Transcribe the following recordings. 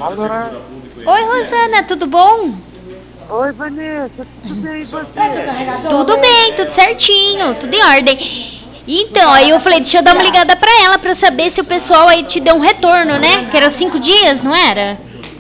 Alô? Oi, Rosana, tudo bom? Oi, Vanessa, tudo bem e você? Tudo bem, tudo certinho, tudo em ordem. Então, aí eu falei, deixa eu dar uma ligada pra ela pra saber se o pessoal aí te deu um retorno, né? Que era 5 dias, não era?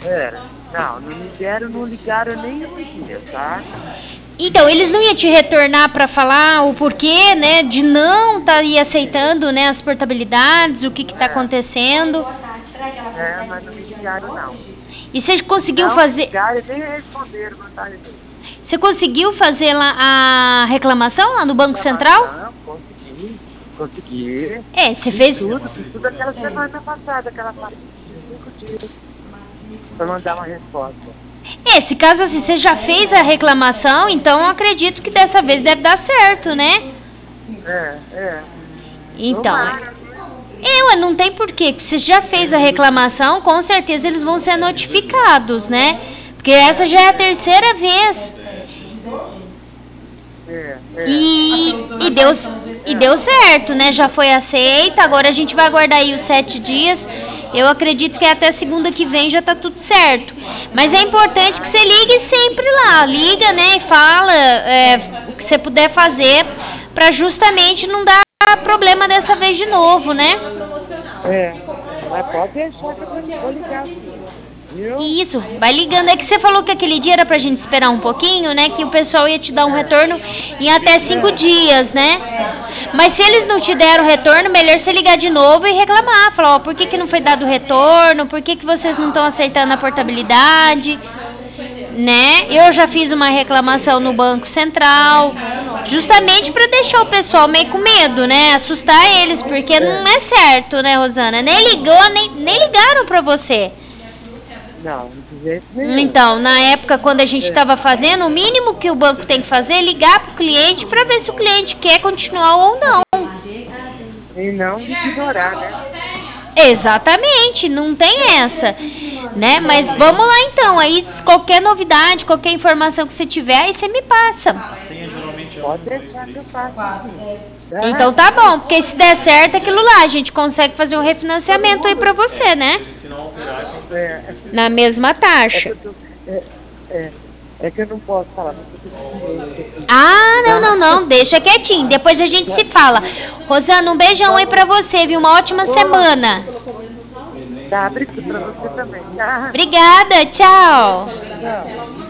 Não ligaram nem um dia, tá? Então, eles não iam te retornar pra falar o porquê, né? De não estar aí aceitando, né, as portabilidades, o que tá acontecendo. Mas não me ligaram não. E você conseguiu Não fazer... ligaram e nem responderam mensagem dele. Você conseguiu fazer lá a reclamação lá no Banco Central? Não, consegui. Você fez... Fiz tudo aquela semana passada, aquela parte de 5 dias. Pra mandar uma resposta. Se caso assim, você já fez a reclamação, então eu acredito que dessa vez deve dar certo, né? Então, não tem porquê, que você já fez a reclamação, com certeza eles vão ser notificados, né? Porque essa já é a terceira vez. E deu certo, né? Já foi aceita, agora a gente vai aguardar aí os 7 dias. Eu acredito que até segunda que vem já tá tudo certo. Mas é importante que você ligue sempre lá. Liga, né? E fala o que você puder fazer pra justamente não dar problema dessa vez de novo, né? Mas pode deixar que eu vou ligar. Isso, vai ligando. É que você falou que aquele dia era pra gente esperar um pouquinho, né? Que o pessoal ia te dar um retorno em até 5 dias, né? Mas se eles não te deram retorno, melhor você ligar de novo e reclamar. Falar, por que não foi dado retorno? Por que vocês não estão aceitando a portabilidade? Né? Eu já fiz uma reclamação no Banco Central, justamente para deixar o pessoal meio com medo, né? Assustar eles, porque não é certo, né, Rosana? Nem ligaram para você. Não, de jeito nenhum. Então, na época, quando a gente estava fazendo, o mínimo que o banco tem que fazer é ligar para o cliente para ver se o cliente quer continuar ou não. E não ignorar, né? Exatamente, não tem essa, né? Mas vamos lá então, aí qualquer novidade, qualquer informação que você tiver, aí você me passa. Pode deixar que eu faço. Então tá bom, porque se der certo aquilo lá, a gente consegue fazer um refinanciamento aí pra você, né? Na mesma taxa. É que eu não posso falar. Não, deixa quietinho, depois a gente se fala. Rosana, um beijão aí pra você, viu? Uma ótima semana. Tá, obrigado pra você também. Obrigada, tchau. Tchau.